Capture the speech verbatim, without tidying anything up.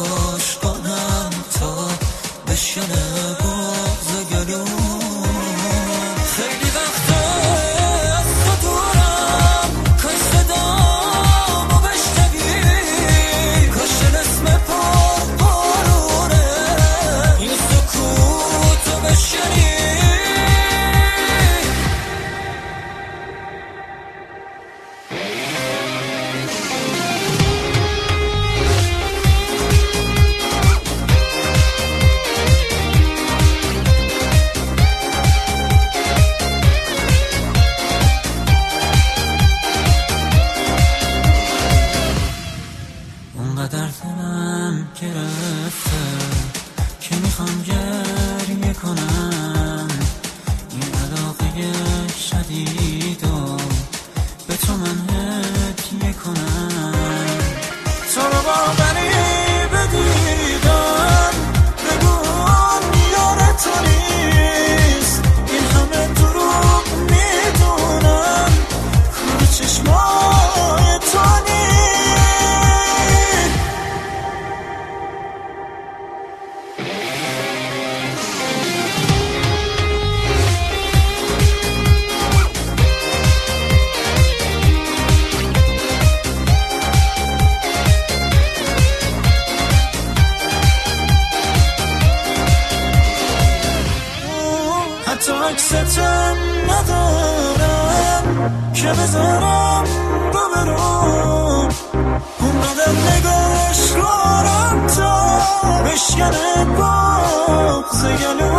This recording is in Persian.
عاشقانم تا بشکنه بغض گلوم. خیلی وقتا از تو دورم، کاش صدامو بشنوی، کاش اسم پر بارونه این سکوتو بشنی. اونقدر دلم گرفته که میخوام گریه کنم، این علاقه شدید و به تو من هدیه کنم. تو رو واقعی بدیدم بگون یار تو نیست، این همه دروغ میدونم کار چشمای تو نیست. حتی عکستم ندارم که بذارم ببرم، اونقدر نگاش کنم تا بشکنه بغض گلوم.